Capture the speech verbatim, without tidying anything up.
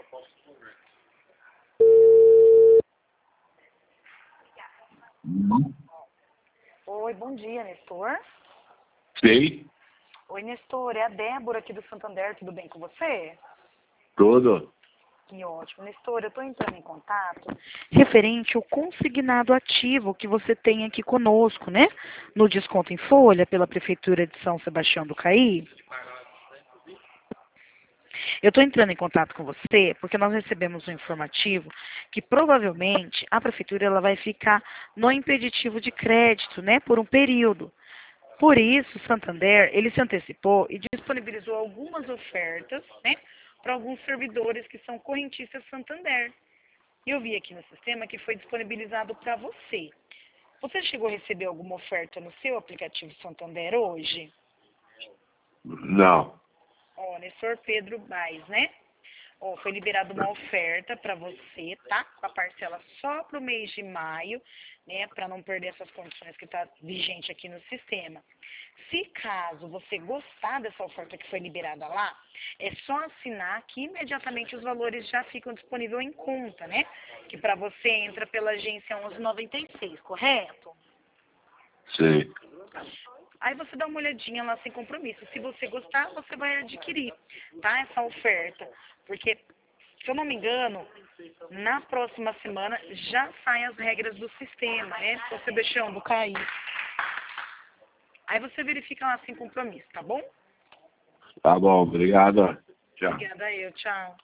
Hum. Oi, bom dia, Nestor. Sei, Oi, Nestor, é a Débora aqui do Santander, tudo bem com você? tudo. Que ótimo. Nestor, eu estou entrando em contato referente ao consignado ativo que você tem aqui conosco, né? No desconto em folha pela Prefeitura de São Sebastião do Caí. Eu estou entrando em contato com você porque nós recebemos um informativo que provavelmente a Prefeitura ela vai ficar no impeditivo de crédito, né? Por um período. Por isso, o Santander, ele se antecipou e disponibilizou algumas ofertas, né, para alguns servidores que são correntistas Santander. E eu vi aqui no sistema que foi disponibilizado para você. Você chegou a receber alguma oferta no seu aplicativo Santander hoje? Não. Ó, Nestor Pedro Baes, né? Ó, foi liberada uma oferta para você, tá? Com a parcela só para o mês de maio, né? Para não perder essas condições que está vigente aqui no sistema. Se caso você gostar dessa oferta que foi liberada lá, é só assinar que imediatamente os valores já ficam disponíveis em conta, né? Que para você entra pela agência onze noventa e seis, correto? Sei. Aí você dá uma olhadinha lá sem compromisso. Se você gostar, você vai adquirir, tá? Essa oferta. Porque, se eu não me engano, na próxima semana já saem as regras do sistema, né? Se você deixando cair. Aí você verifica lá sem compromisso, tá bom? Tá bom, obrigado. Tchau. Obrigada eu, tchau.